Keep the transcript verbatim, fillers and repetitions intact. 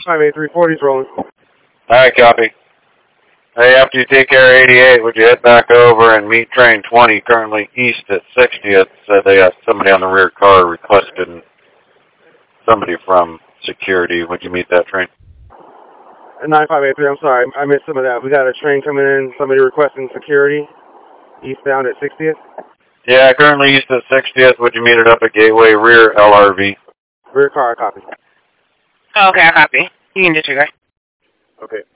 five eight three forty is rolling. Alright, copy. Hey, after you take care of eighty-eight, would you head back over and meet train twenty, currently east at sixtieth? Said they got somebody on the rear car requested somebody from security. Would you meet that train? nine five eight three, I'm sorry, I missed some of that. We got a train coming in, somebody requesting security, eastbound at sixtieth. Yeah, currently east at sixtieth. Would you meet it up at Gateway, rear L R V? Rear car, copy. Okay, I copy. You can disregard. Okay.